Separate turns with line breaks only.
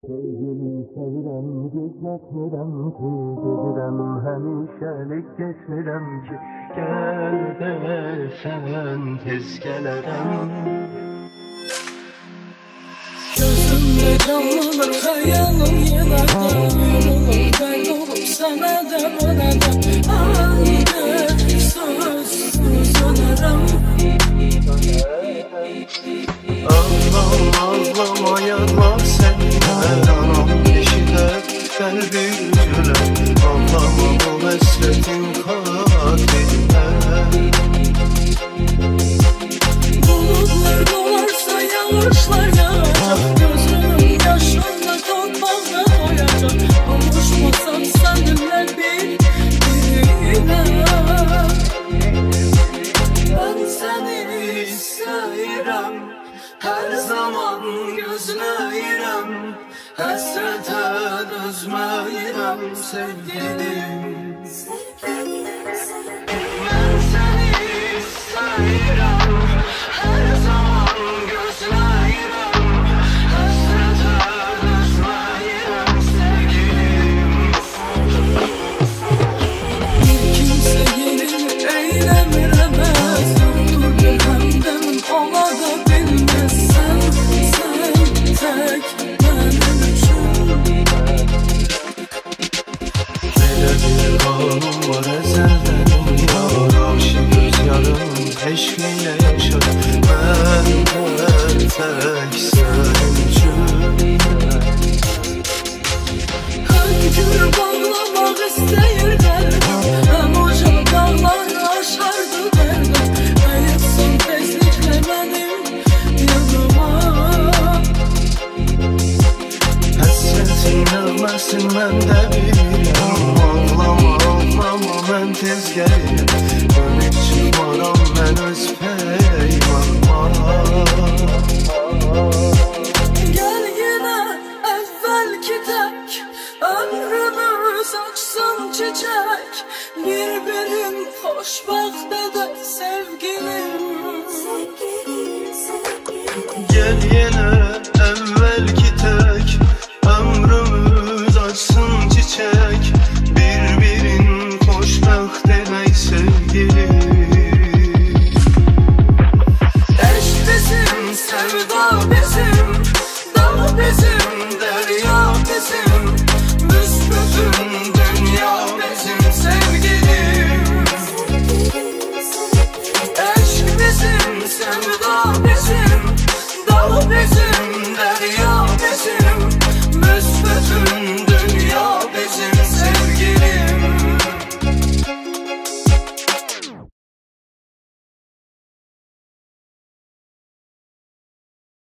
Sevgilim sevirem, gizletmirem ki, gedirem hemişelik getmirem ki, gel desen tez gelerem.
Gözümde canlanır hayalım yıllarda, yorulur kaybolup sana da bana da. Haydi sözsüz dönerim.
Ağlama yanma sen de, anam eşide kalbi üzüle. Ağlama bu hasretin katiline.
Bulutlar dolarsa yağışlar yağacak, gözümün yaşlarla toprakla doyacak. Konuşmasam seninle bir birine. Ben seni isterim, her zaman gözləyirəm, həsrətə dözməyirəm sevgilim. Mən səni istəyirəm, hər zaman gözləyirəm, həsrətə dözməyirəm sevgilim. Bir kimsə yerini eyləmir əməz, yoxdur bir həmdəmin ola da bilməz.
Var ezelden yar, aşığız yarım eşkiyle yaşar. Ben de tek senin için.
Her gün bağlamak istəyir qəlbim, həm oca dağları aşardı qəlbim. Gəlibsən tezliklə mənim yanıma.
Həsrətin ölməsin mən də bilirəm. Ağlama mən tez gəlirəm, dönüb çıxmaram mən öz peymanıma.
Gəl yenə əvvəlki tək, ömrümüz açsın çiçək. Bir-birin xoşbəxt edək sevgilim.
Gəl yenə